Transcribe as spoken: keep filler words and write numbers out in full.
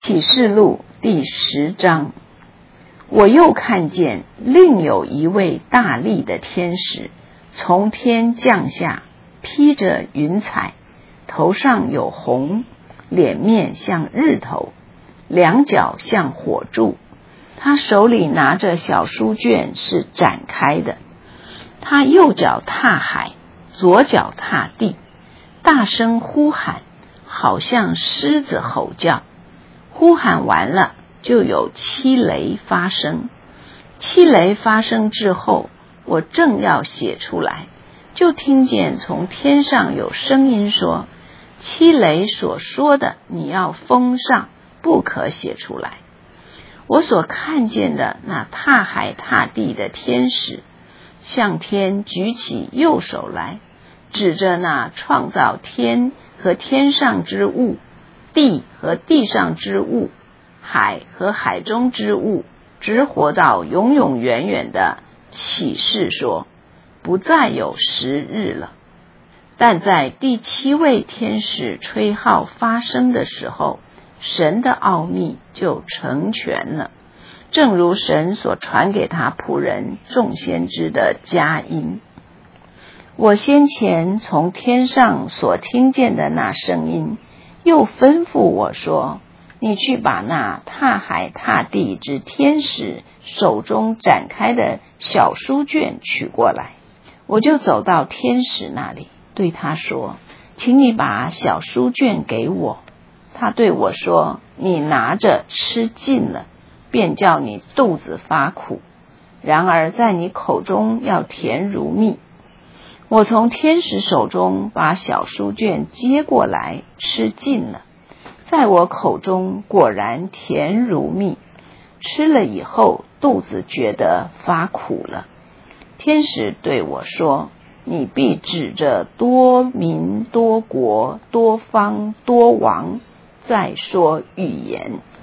启示录第十章，我又看见另有一位大力的天使从天降下，披着云彩，头上有红，脸面像日头，两脚像火柱。他手里拿着小书卷，是展开的。他右脚踏海，左脚踏地，大声呼喊，好像狮子吼叫。呼喊完了，就有七雷发生。七雷发生之后，我正要写出来，就听见从天上有声音说，七雷所说的你要封上，不可写出来。我所看见的那踏海踏地的天使，向天举起右手来，指着那创造天和天上之物，地和地上之物，海和海中之物，直活到永永远远的启示说，不再有时日了。但在第七位天使吹号发声的时候，神的奥秘就成全了，正如神所传给他仆人众先知的佳音。我先前从天上所听见的那声音，又吩咐我说，你去把那踏海踏地之天使手中展开的小书卷取过来。我就走到天使那里，对他说，请你把小书卷给我。他对我说，你拿着吃尽了，便叫你肚子发苦，然而在你口中要甜如蜜。我从天使手中把小书卷接过来，吃尽了，在我口中果然甜如蜜，吃了以后肚子觉得发苦了。天使对我说，你必指着多民多国多方多王再说预言。